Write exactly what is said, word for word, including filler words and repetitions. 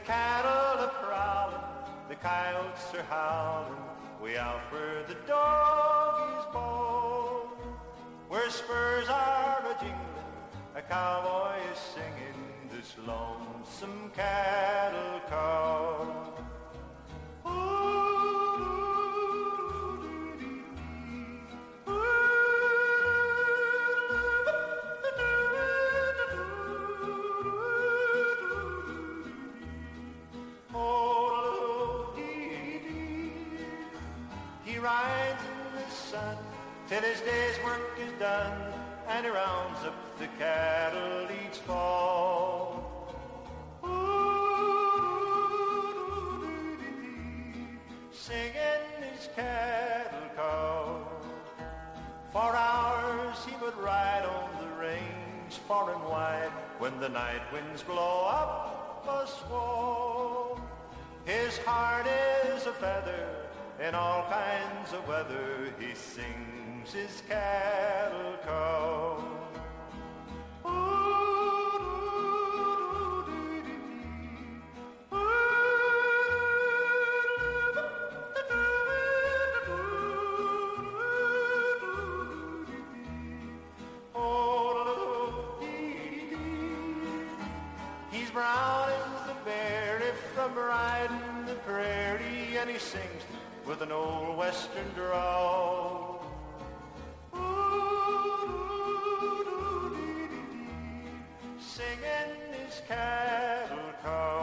cattle are prowling, the coyotes are howling, way out where the doggies bawl. Where spurs are a-jingling, a cowboy is singing this lonesome cattle call. He rides in the sun till his day's work is done, and he rounds up the cattle each fall. Singing his cattle call. For hours he would ride on the range far and wide, when the night winds blow up a squall. His heart is a feather, in all kinds of weather he sings his cattle call. He's brown as the berry from riding the prairie, and he sings with an old western drawl. Singing his cattle call.